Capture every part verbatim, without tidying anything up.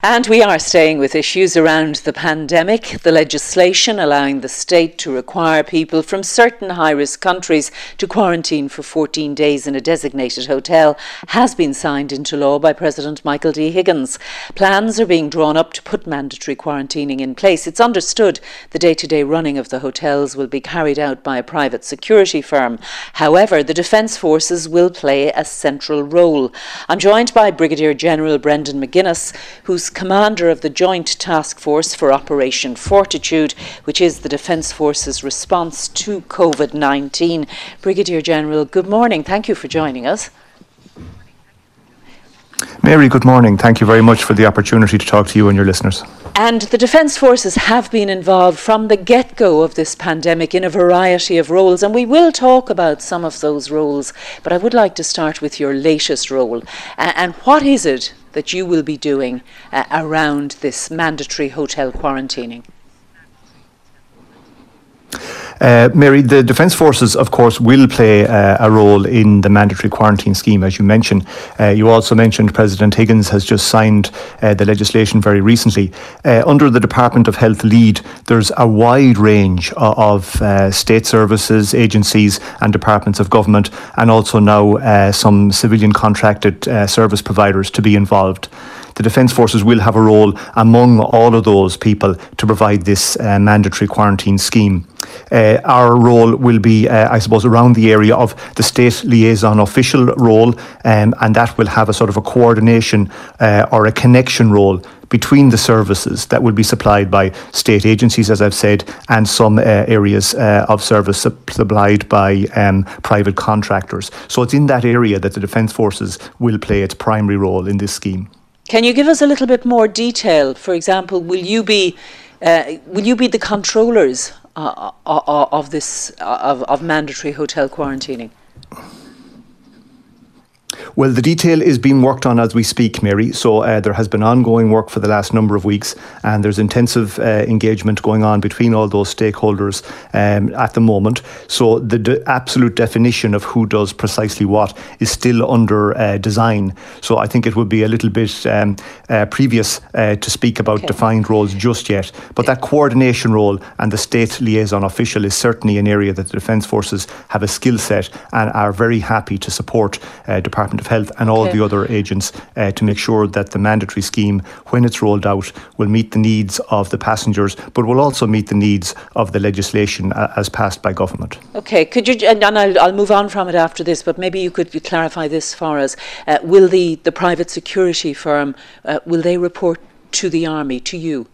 And we are staying with issues around the pandemic. The legislation allowing the state to require people from certain high-risk countries to quarantine for fourteen days in a designated hotel has been signed into law by President Michael D. Higgins. Plans are being drawn up to put mandatory quarantining in place. It's understood the day-to-day running of the hotels will be carried out by a private security firm. However, the Defence Forces will play a central role. I'm joined by Brigadier General Brendan McGuinness, who's commander of the Joint Task Force for Operation Fortitude, which is the Defence Force's response to COVID nineteen. Brigadier General, good morning. Thank you for joining us. Mary, good morning. Thank you very much for the opportunity to talk to you and your listeners. And the Defence Forces have been involved from the get-go of this pandemic in a variety of roles, and we will talk about some of those roles, but I would like to start with your latest role. Uh, and what is it that you will be doing uh, around this mandatory hotel quarantining? Uh, Mary, the Defence Forces, of course, will play uh, a role in the mandatory quarantine scheme, as you mentioned. Uh, you also mentioned President Higgins has just signed uh, the legislation very recently. Uh, under the Department of Health lead, there's a wide range of, of uh, state services, agencies and departments of government, and also now uh, some civilian contracted uh, service providers to be involved. The Defence Forces will have a role among all of those people to provide this uh, mandatory quarantine scheme. Uh, our role will be, uh, I suppose, around the area of the state liaison official role, um, and that will have a sort of a coordination uh, or a connection role between the services that will be supplied by state agencies, as I've said, and some uh, areas uh, of service supplied by um, private contractors. So it's in that area that the Defence Forces will play its primary role in this scheme. Can you give us a little bit more detail? For example, will you be uh, will you be the controllers uh, uh, of this uh, of, of mandatory hotel quarantining? Well, the detail is being worked on as we speak, Mary. So uh, there has been ongoing work for the last number of weeks, and there's intensive uh, engagement going on between all those stakeholders um, at the moment. So the de- absolute definition of who does precisely what is still under uh, design. So I think it would be a little bit um, uh, previous uh, to speak about okay. defined roles just yet. But that coordination role and the state liaison official is certainly an area that the Defence Forces have a skill set and are very happy to support uh, Department of Health and all okay. the other agents uh, to make sure that the mandatory scheme, when it's rolled out, will meet the needs of the passengers, but will also meet the needs of the legislation uh, as passed by government. Okay, could you, and I'll, I'll move on from it after this, but maybe you could clarify this for us. Uh, will the, the private security firm, uh, will they report to the Army, to you?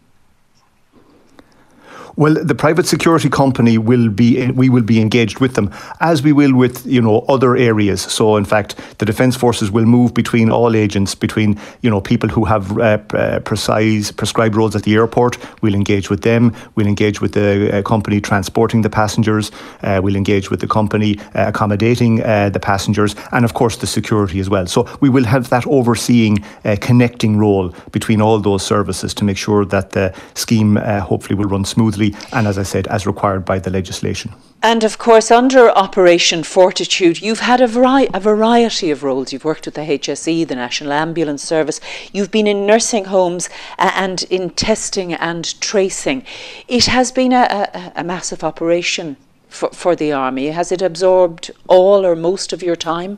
Well, the private security company will be, we will be engaged with them, as we will with, you know, other areas. So, in fact, the Defence Forces will move between all agents, between, you know, people who have uh, uh, precise prescribed roles at the airport. We'll engage with them. We'll engage with the uh, company transporting the passengers. Uh, we'll engage with the company uh, accommodating uh, the passengers, and of course the security as well. So we will have that overseeing, uh, connecting role between all those services to make sure that the scheme uh, hopefully will run smoothly, and as I said, as required by the legislation. And of course, under Operation Fortitude, you've had a, vari- a variety of roles. You've worked with the H S E, the National Ambulance Service. You've been in nursing homes uh, and in testing and tracing. It has been a, a, a massive operation for, for the Army. Has it absorbed all or most of your time?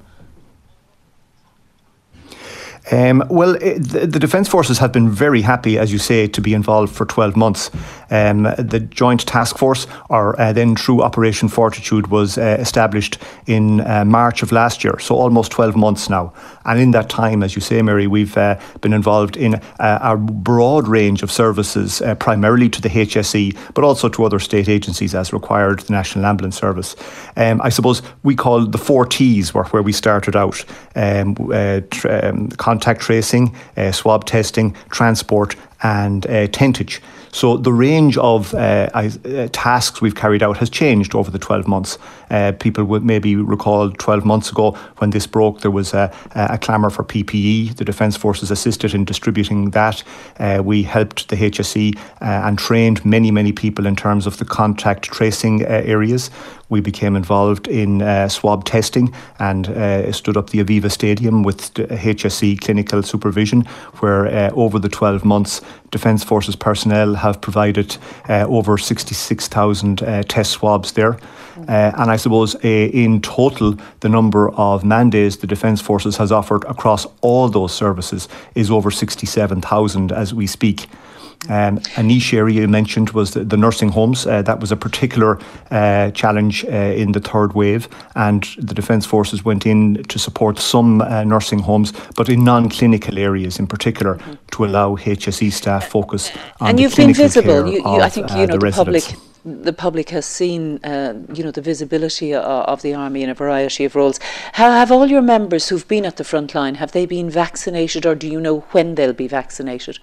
Um, well, it, the, the Defence Forces have been very happy, as you say, to be involved for twelve months. Um, the Joint Task Force, or uh, then through Operation Fortitude, was uh, established in uh, March of last year, so almost twelve months now. And in that time, as you say, Mary, we've uh, been involved in uh, a broad range of services, uh, primarily to the H S E, but also to other state agencies as required, the National Ambulance Service. Um, I suppose we call the four T's were where we started out. Um, uh, tra- um, contact tracing, uh, swab testing, transport and uh, tentage. So the range of uh, uh, tasks we've carried out has changed over the twelve months. Uh, people would maybe recall twelve months ago when this broke, there was a, a clamour for P P E. The Defence Forces assisted in distributing that. Uh, we helped the H S E uh, and trained many, many people in terms of the contact tracing uh, areas. we became involved in uh, swab testing and uh, stood up the Aviva Stadium with H S E clinical supervision, where uh, over the twelve months, Defence Forces personnel have provided uh, over sixty-six thousand uh, test swabs there. Uh, and I suppose uh, in total, the number of man-days the Defence Forces has offered across all those services is over sixty-seven thousand as we speak. Um, a niche area you mentioned was the, the nursing homes. Uh, that was a particular uh, challenge uh, in the third wave, and the Defence Forces went in to support some uh, nursing homes, but in non-clinical areas in particular, mm-hmm. to allow H S E staff focus on and the you've clinical been visible. care You, you, of, I think you uh, know the, the public. residents. The public has seen, uh, you know, the visibility of, of the army in a variety of roles. How have all your members who've been at the front line, have they been vaccinated, or do you know when they'll be vaccinated?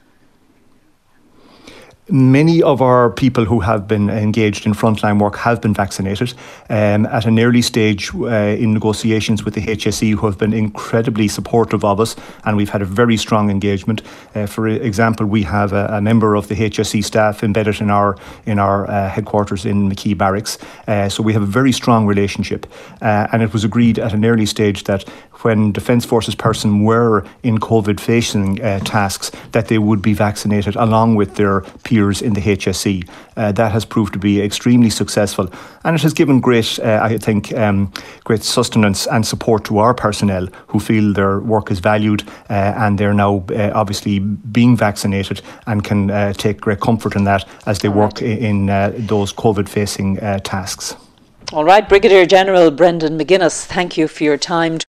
Many of our people who have been engaged in frontline work have been vaccinated um, at an early stage uh, in negotiations with the H S E, who have been incredibly supportive of us, and we've had a very strong engagement. Uh, for example, we have a, a member of the H S E staff embedded in our in our uh, headquarters in McKee Barracks, uh, so we have a very strong relationship. Uh, and it was agreed at an early stage that when Defence Forces personnel were in COVID-facing uh, tasks, that they would be vaccinated along with their peers in the H S E. Uh, that has proved to be extremely successful, and it has given great, uh, I think, um, great sustenance and support to our personnel who feel their work is valued, uh, and they're now uh, obviously being vaccinated and can uh, take great comfort in that as they work in, in uh, those COVID-facing uh, tasks. All right, Brigadier General Brendan McGuinness, thank you for your time.